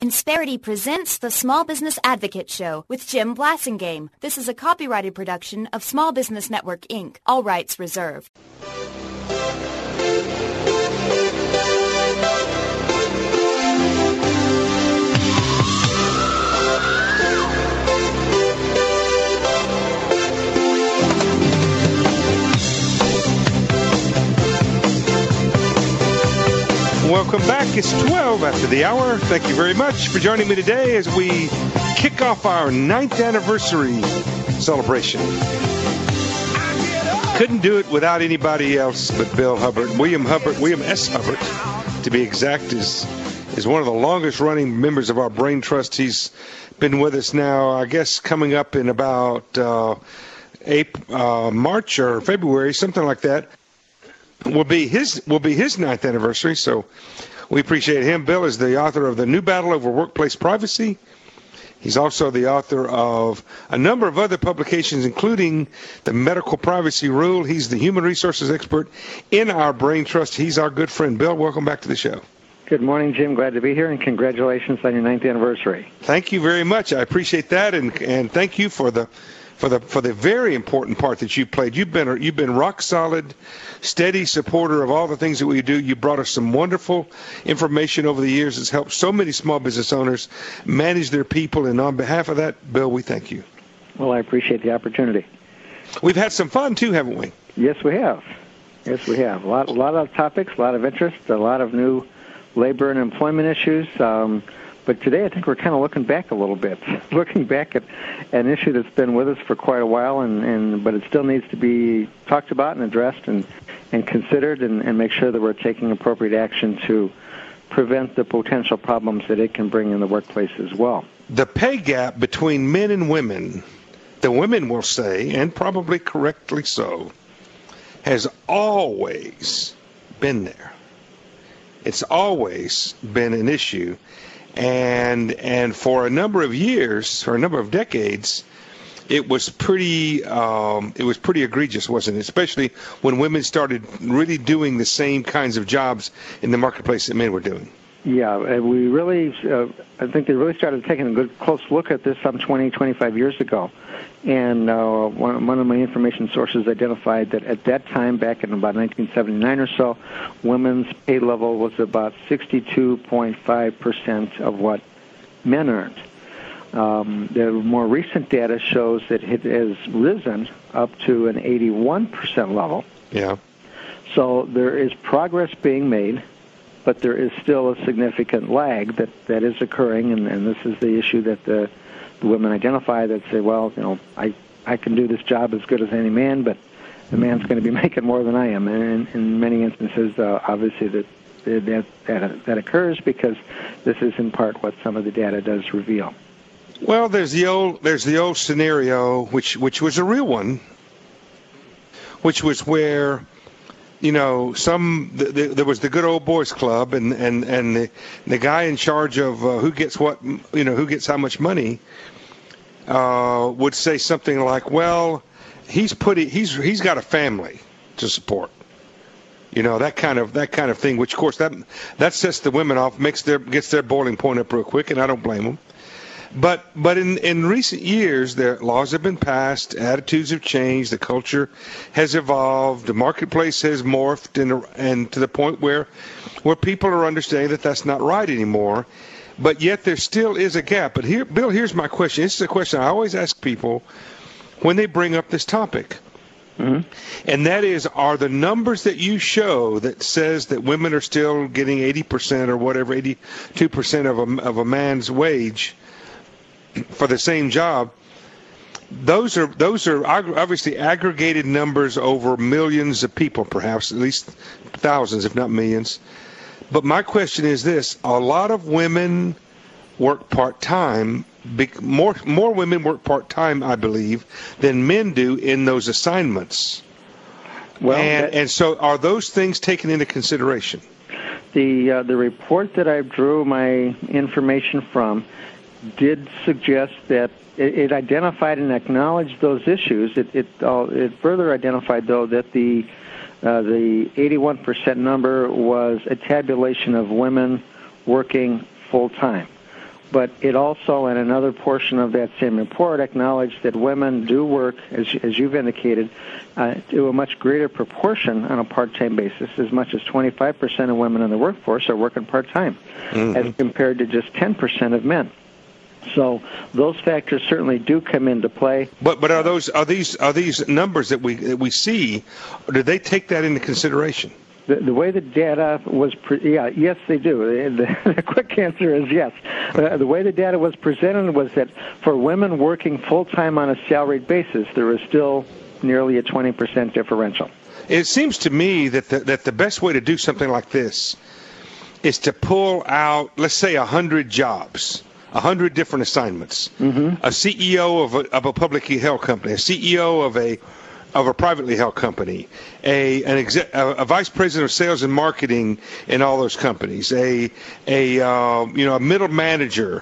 Insperity presents the Small Business Advocate Show with Jim Blasingame. This is a copyrighted production of Small Business Network, Inc. All rights reserved. Welcome back. It's 12 after the hour. Thank you very much for joining me today as we kick off our 9th anniversary celebration. Couldn't do it without anybody else but Bill Hubbard. William S. Hubbard, to be exact, is one of the longest running members of our Brain Trust. He's been with us now, I guess, coming up in about March or February, something like that. Will be his 9th anniversary, so we appreciate him. Bill is the author of The New Battle Over Workplace Privacy. He's also the author of a number of other publications, including The Medical Privacy Rule. He's the human resources expert in our Brain Trust. He's our good friend. Bill, welcome back to the show. Good morning, Jim. Glad to be here, and congratulations on your 9th anniversary. Thank you very much. I appreciate that, and thank you for the very important part that you played. You've been rock solid, steady supporter of all the things that we do. You brought us some wonderful information over the years that's helped so many small business owners manage their people. And on behalf of that, Bill, we thank you. Well, I appreciate the opportunity. We've had some fun too, haven't we? Yes, we have. Yes, we have. A lot of topics, a lot of interest, a lot of new labor and employment issues. But today I think we're kind of looking back a little bit, looking back at an issue that's been with us for quite a while, but it still needs to be talked about and addressed and considered and make sure that we're taking appropriate action to prevent the potential problems that it can bring in the workplace as well. The pay gap between men and women, the women will say, and probably correctly so, has always been there. It's always been an issue. And for a number of years, for a number of decades, it was pretty egregious, wasn't it? Especially when women started really doing the same kinds of jobs in the marketplace that men were doing. Yeah, we really, I think they really started taking a good close look at this some 20, 25 years ago. And one of my information sources identified that at that time, back in about 1979 or so, women's pay level was about 62.5% of what men earned. The more recent data shows that it has risen up to an 81% level. Yeah. So there is progress being made, but there is still a significant lag that is occurring, and this is the issue that the women identify that say, well, I can do this job as good as any man, but the man's going to be making more than I am. And in many instances, obviously, that occurs because this is in part what some of the data does reveal. Well, there's the old scenario, which was a real one, which was where there was the good old boys club, and the guy in charge of who gets what, who gets how much money, would say something like, "Well, he's got a family to support," that kind of thing. Which, of course, that sets the women off, gets their boiling point up real quick, and I don't blame them. But in recent years, laws have been passed, attitudes have changed, the culture has evolved, the marketplace has morphed, and to the point where people are understanding that that's not right anymore. But yet there still is a gap. But here, Bill, here's my question. This is a question I always ask people when they bring up this topic. Mm-hmm. And that is, are the numbers that you show that says that women are still getting 80% or whatever, 82% of a man's wage for the same job, those are obviously aggregated numbers over millions of people, perhaps at least thousands, if not millions. But my question is this: a lot of women work part-time. More women work part-time, I believe, than men do in those assignments. Well, and so are those things taken into consideration? The report that I drew my information from did suggest that it identified and acknowledged those issues. It further identified, though, that the 81% number was a tabulation of women working full-time. but it also, in another portion of that same report, acknowledged that women do work, as you've indicated, to a much greater proportion on a part-time basis. As much as 25% of women in the workforce are working part-time, as compared to just 10% of men. So those factors certainly do come into play. But are these numbers that we see, or do they take that into consideration? The way the data was, yes, they do. The quick answer is yes. The way the data was presented was that for women working full-time on a salaried basis, there is still nearly a 20% differential. It seems to me that the best way to do something like this is to pull out, let's say, 100 jobs, 100 different assignments. A CEO of a publicly held company, a CEO of a privately held company, a vice president of sales and marketing in all those companies, a middle manager,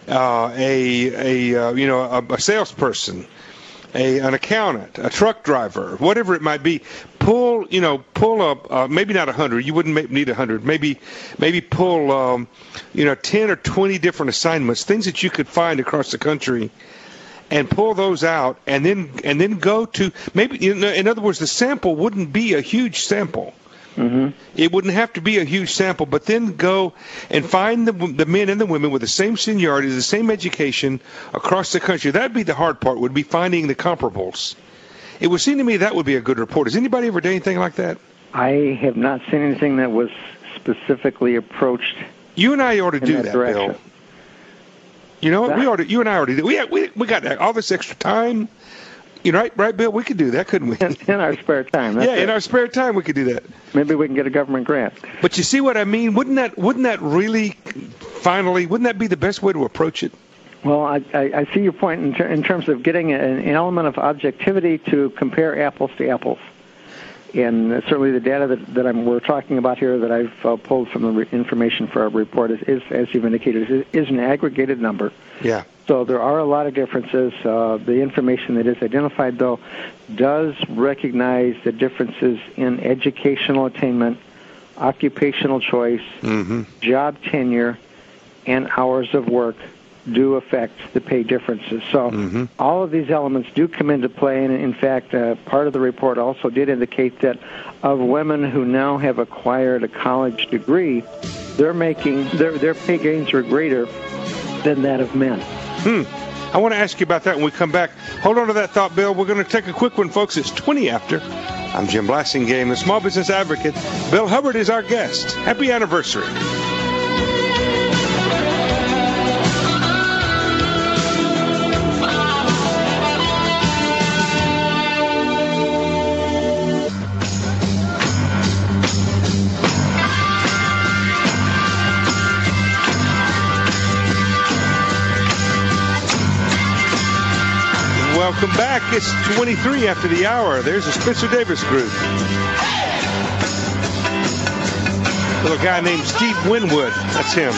a salesperson, an accountant, a truck driver, whatever it might be. Pull up maybe not 100. You wouldn't need 100. Maybe pull 10 or 20 different assignments, things that you could find across the country, and pull those out, and then go to maybe. In other words, the sample wouldn't be a huge sample. It wouldn't have to be a huge sample, but then go and find the men and the women with the same seniority, the same education across the country. That'd be the hard part. Would be finding the comparables. It would seem to me that would be a good report. Has anybody ever done anything like that? I have not seen anything that was specifically approached. You and I ought to do that, direction. Bill. You know, you and I already do. We got all this extra time. Right, Bill? We could do that, couldn't we? In our spare time. That's in our spare time we could do that. Maybe we can get a government grant. But you see what I mean? Wouldn't that really, finally, wouldn't that be the best way to approach it? Well, I see your point in terms of getting an element of objectivity to compare apples to apples. And certainly the data that we're talking about here that I've pulled from the information for our report is, as you've indicated, is an aggregated number. Yeah. So there are a lot of differences. The information that is identified, though, does recognize the differences in educational attainment, occupational choice, job tenure, and hours of work do affect the pay differences. So all of these elements do come into play, and in fact, part of the report also did indicate that of women who now have acquired a college degree, their pay gains are greater than that of men. I want to ask you about that when we come back. Hold on to that thought, Bill. We're going to take a quick one, folks. It's 20 after. I'm Jim Blasingame, the Small Business Advocate. Bill Hubbard is our guest. Happy anniversary. Welcome back. It's 23 after the hour. There's the Spencer Davis Group. Little guy named Steve Winwood. That's him.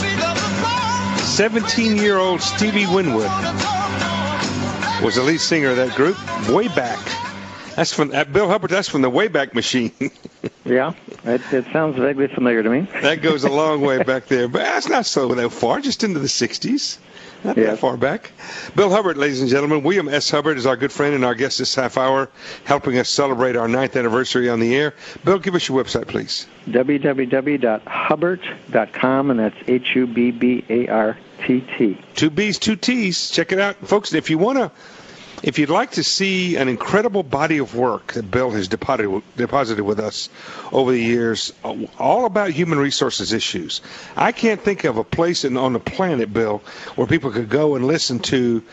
17-year-old Stevie Winwood was the lead singer of that group way back. That's from Bill Hubbard. That's from the Wayback Machine. Yeah, it sounds vaguely familiar to me. That goes a long way back there, but that's not so that far. Just into the 60s. Not that far back. Bill Hubbard, ladies and gentlemen. William S. Hubbard is our good friend and our guest this half hour, helping us celebrate our 9th anniversary on the air. Bill, give us your website, please. www.hubbart.com, and that's HUBBARTT. 2 B's, 2 T's. Check it out, folks. If you'd like to see an incredible body of work that Bill has deposited with us over the years, all about human resources issues, I can't think of a place on the planet, Bill, where people could go and listen to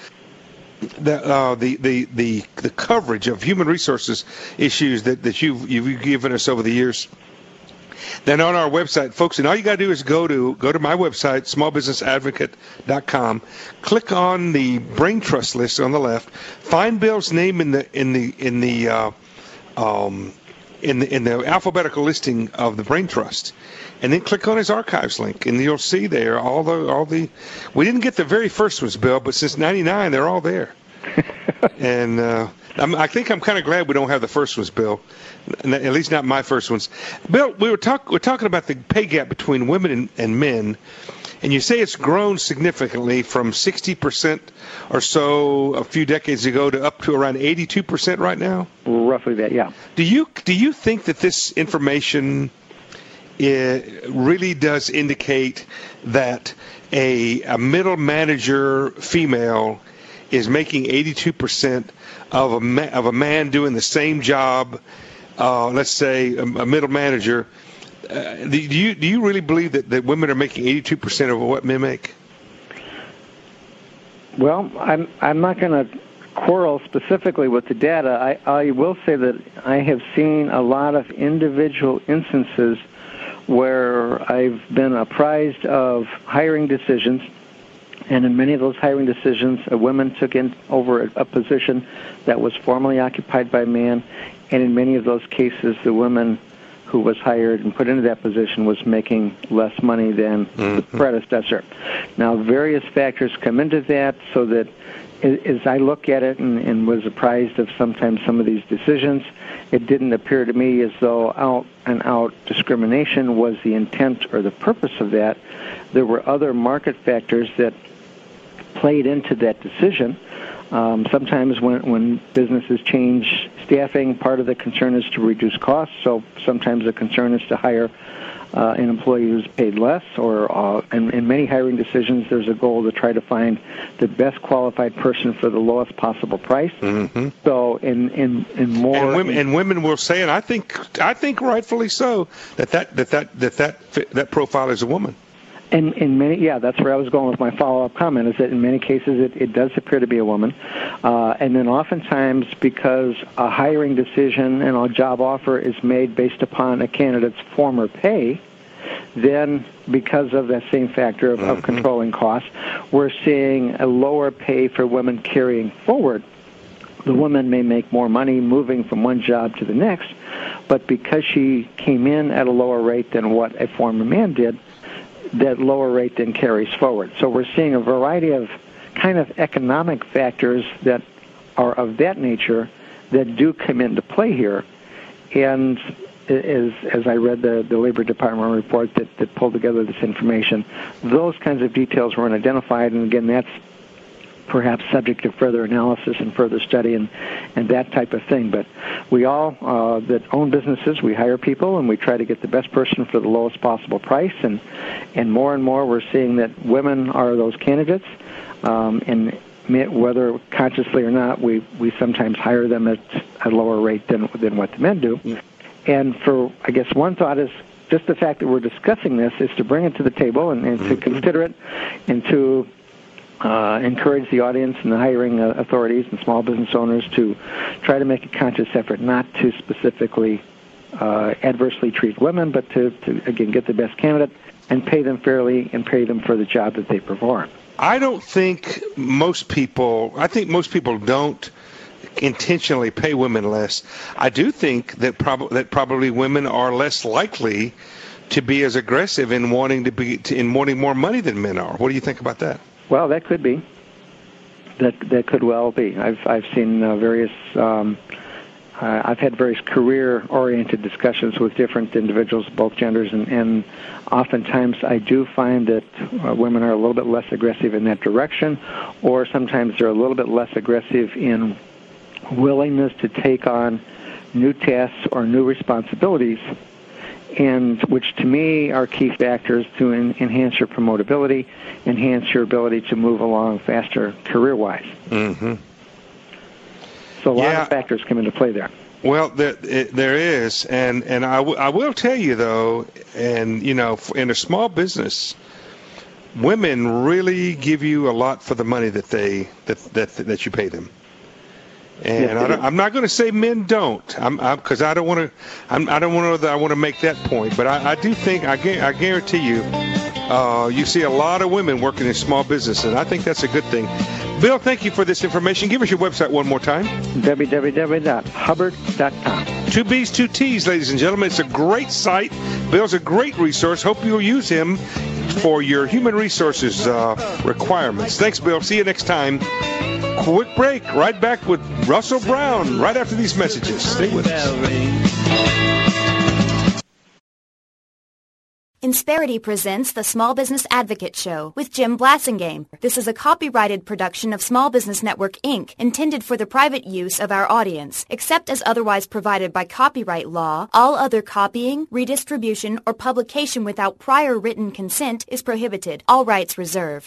the coverage of human resources issues that you've given us over the years. Then on our website, folks, and all you got to do is go to my website, smallbusinessadvocate.com, click on the Brain Trust list on the left, find Bill's name in the alphabetical listing of the Brain Trust, and then click on his archives link, and you'll see there all the. We didn't get the very first ones, Bill, but since '99, they're all there. And I think I'm kind of glad we don't have the first ones, Bill. At least not my first ones. Bill, we're talking about the pay gap between women and men, and you say it's grown significantly from 60% or so a few decades ago to up to around 82% right now? Roughly that, yeah. Do you think that this information really does indicate that a middle manager female is making 82% of a man doing the same job? Let's say a middle manager. Do you really believe that women are making 82% of what men make? Well, I'm not going to quarrel specifically with the data. I will say that I have seen a lot of individual instances where I've been apprised of hiring decisions, and in many of those hiring decisions, a woman took over a position that was formerly occupied by a man, and in many of those cases, the woman who was hired and put into that position was making less money than the predecessor. Now, various factors come into that, so that as I look at it and was apprised of sometimes some of these decisions, it didn't appear to me as though out-and-out discrimination was the intent or the purpose of that. There were other market factors that played into that decision. Sometimes when businesses change staffing, part of the concern is to reduce costs, so sometimes the concern is to hire an employee who's paid less, or in many hiring decisions, there's a goal to try to find the best qualified person for the lowest possible price. Mm-hmm. So in more and women will say, and I think rightfully so, that profile is a woman. And in many, that's where I was going with my follow-up comment, is that in many cases it does appear to be a woman. And then oftentimes, because a hiring decision and a job offer is made based upon a candidate's former pay, then because of that same factor of controlling costs, we're seeing a lower pay for women carrying forward. The woman may make more money moving from one job to the next, but because she came in at a lower rate than what a former man did, that lower rate then carries forward. So we're seeing a variety of kind of economic factors that are of that nature that do come into play here. And as I read the Labor Department report that pulled together this information, those kinds of details weren't identified. And again, that's perhaps subject to further analysis and further study and that type of thing. But we all that own businesses, we hire people and we try to get the best person for the lowest possible price. And more we're seeing that women are those candidates. And whether consciously or not, we sometimes hire them at a lower rate than what the men do. Yeah. And I guess one thought is just the fact that we're discussing this is to bring it to the table and to consider it and to encourage the audience and the hiring authorities and small business owners to try to make a conscious effort not to specifically adversely treat women, but to again, get the best candidate and pay them fairly and pay them for the job that they perform. I think most people don't intentionally pay women less. I do think that probably women are less likely to be as aggressive in wanting more money than men are. What do you think about that? Well, that could be. That could well be. I've seen various. I've had various career-oriented discussions with different individuals, both genders, and oftentimes I do find that women are a little bit less aggressive in that direction, or sometimes they're a little bit less aggressive in willingness to take on new tasks or new responsibilities, and which to me are key factors to enhance your promotability, enhance your ability to move along faster career-wise. Mm-hmm. So a lot of factors come into play there. Well, there is, and I will tell you though, and you know, in a small business, women really give you a lot for the money that you pay them. And yes, I'm not going to say men don't, because I don't want to make that point. But I do think I guarantee you, you see a lot of women working in small business, and I think that's a good thing. Bill, thank you for this information. Give us your website one more time. www.hubbard.com. 2 B's, 2 T's, ladies and gentlemen. It's a great site. Bill's a great resource. Hope you'll use him for your human resources requirements. Thanks, Bill. See you next time. Quick break. Right back with Russell Brown right after these messages. Stay with us. Insperity presents the Small Business Advocate Show with Jim Blasingame. This is a copyrighted production of Small Business Network, Inc., intended for the private use of our audience. Except as otherwise provided by copyright law, all other copying, redistribution, or publication without prior written consent is prohibited. All rights reserved.